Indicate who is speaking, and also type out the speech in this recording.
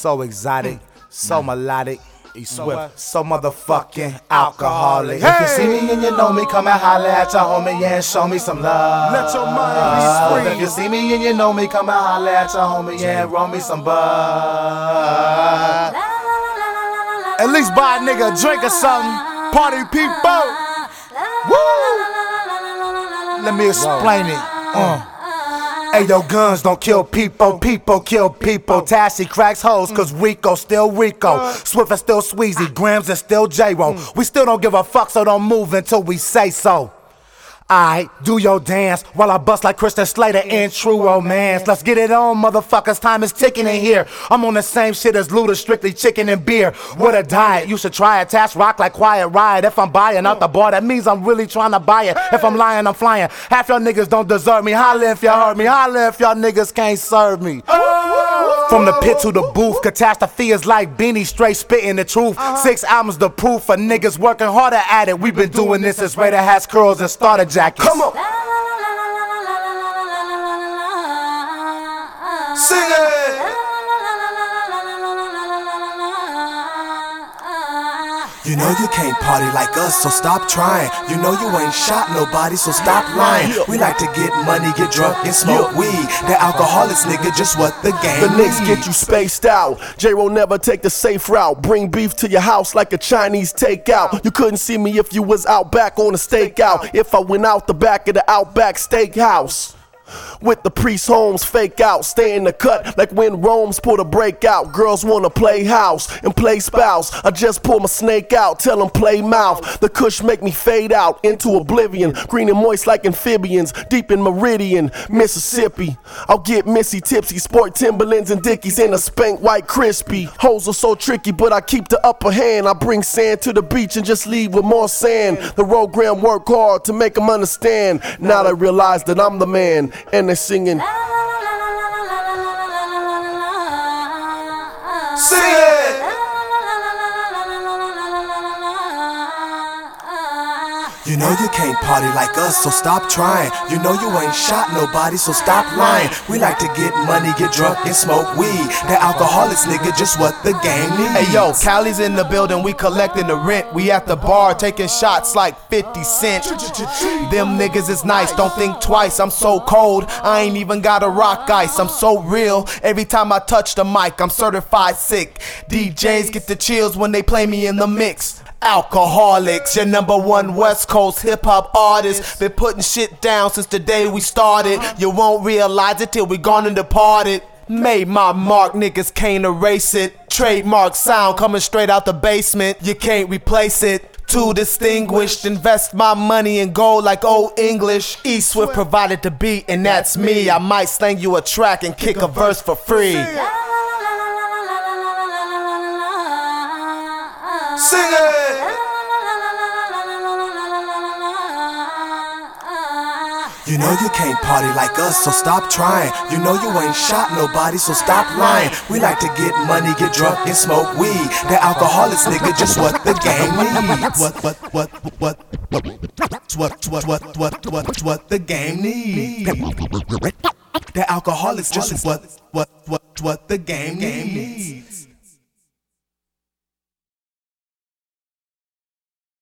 Speaker 1: So exotic, so melodic, so motherfucking alcoholic. Hey! If you see me and you know me, come and holler at your homie and show me some love.
Speaker 2: Let your mind be free.
Speaker 1: If you see me and you know me, come and holler at your homie and roll me some bud. At least buy a nigga a drink or something. Party people. Woo! Let me explain it. Hey, yo, guns don't kill people, people kill people. Tassie cracks hoes, cause Rico still Rico. Swift is still Sweezy, Grams is still J-Ro. We still don't give a fuck, so don't move until we say so. Alright, do your dance while I bust like Christian Slater in True Romance. Let's get it on, motherfuckers, time is ticking in here. I'm on the same shit as Luda, strictly chicken and beer. What a diet, you should try it. Task rock like Quiet Riot. If I'm buying out the bar, that means I'm really trying to buy it. If I'm lying, I'm flying. Half y'all niggas don't deserve me. Holla if y'all heard me, holla if y'all niggas can't serve me. From the pit to the booth, catastrophe is like Beanie, straight spitting the truth. 6 albums the proof for niggas working harder at it. We've been doing this since Raider hats, curls, and starter jackets.
Speaker 2: Come on. Sing it. You know you can't party like us, so stop trying. You know you ain't shot nobody, so stop lying. We like to get money, get drunk, and smoke weed. The alcoholics, nigga, just what the game
Speaker 3: The Knicks
Speaker 2: needs.
Speaker 3: get you spaced out. J-Ro never take the safe route. Bring beef to your house like a Chinese takeout. You couldn't see me if you was out back on a stakeout. If I went out the back of the Outback Steakhouse. With the Priest Holmes fake out, stay in the cut like when Rome's pulled a breakout. Girls wanna play house and play spouse. I just pull my snake out, tell them play mouth. The kush make me fade out into oblivion. Green and moist like amphibians, deep in Meridian, Mississippi. I'll get Missy tipsy, sport Timberlands and Dickies in a spank white crispy. Hoes are so tricky, but I keep the upper hand. I bring sand to the beach and just leave with more sand. The program work hard to make them understand. Now they realize that I'm the man. And they're singing.
Speaker 2: Sing it. You know you can't party like us, so stop trying. You know you ain't shot nobody, so stop lying. We like to get money, get drunk, and smoke weed. The alcoholics, nigga, just what the game needs.
Speaker 1: Hey yo, Callie's in the building, we collecting the rent. We at the bar taking shots like 50 Cent. Them niggas is nice, don't think twice. I'm so cold, I ain't even got a rock ice. I'm so real, every time I touch the mic, I'm certified sick. DJs get the chills when they play me in the mix. Alcoholics, your #1 West Coast hip-hop artist. Been putting shit down since the day we started. You won't realize it till we gone and departed. Made my mark, niggas can't erase it. Trademark sound coming straight out the basement. You can't replace it. Too distinguished, invest my money in gold like old English. E-Swift provided the beat and that's me. I might slang you a track and kick a verse for free.
Speaker 2: Sing it. You know you can't party like us, so stop trying. You know you ain't shot nobody, so stop lying. We like to get money, get drunk, and smoke weed. The alcoholics, nigga, just what the game needs. What the game needs. The alcoholics, just what the game needs.